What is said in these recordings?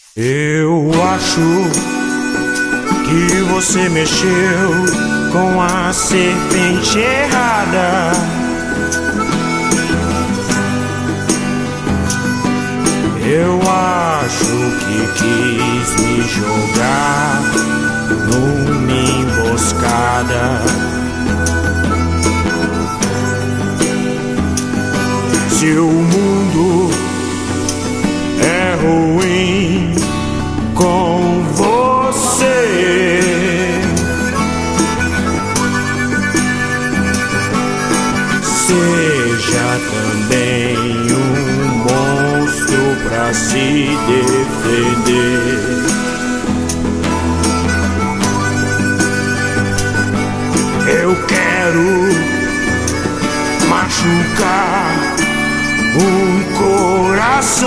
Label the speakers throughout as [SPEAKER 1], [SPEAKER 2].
[SPEAKER 1] Eu acho que você mexeu com a serpente errada. Eu acho que quis me jogar numa emboscada. Se o mundo é ruim com você, seja também um monstro pra se defender. Eu quero machucar um coração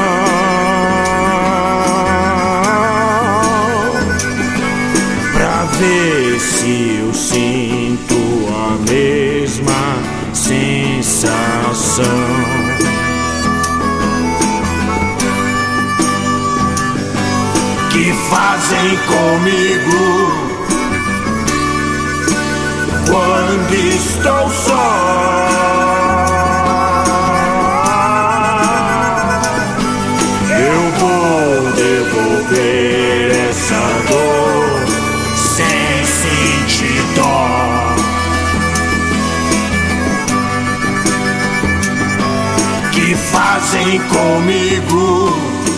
[SPEAKER 1] pra ver se eu sinto a mesma sensação. Que fazem comigo quando estou só. Eu vou devolver essa dor sem sentir dó. Que fazem comigo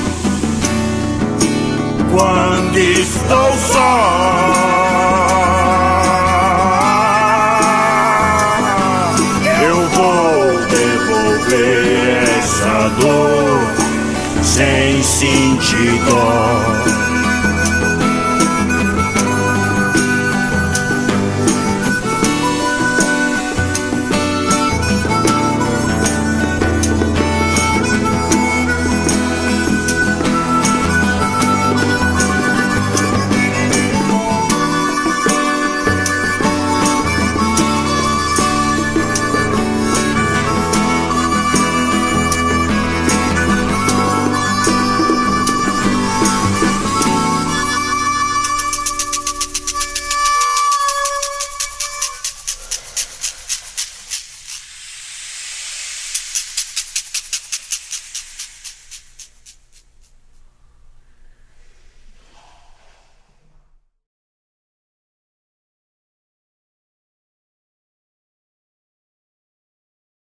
[SPEAKER 1] quando estou só. Eu vou devolver essa dor sem sentir dó.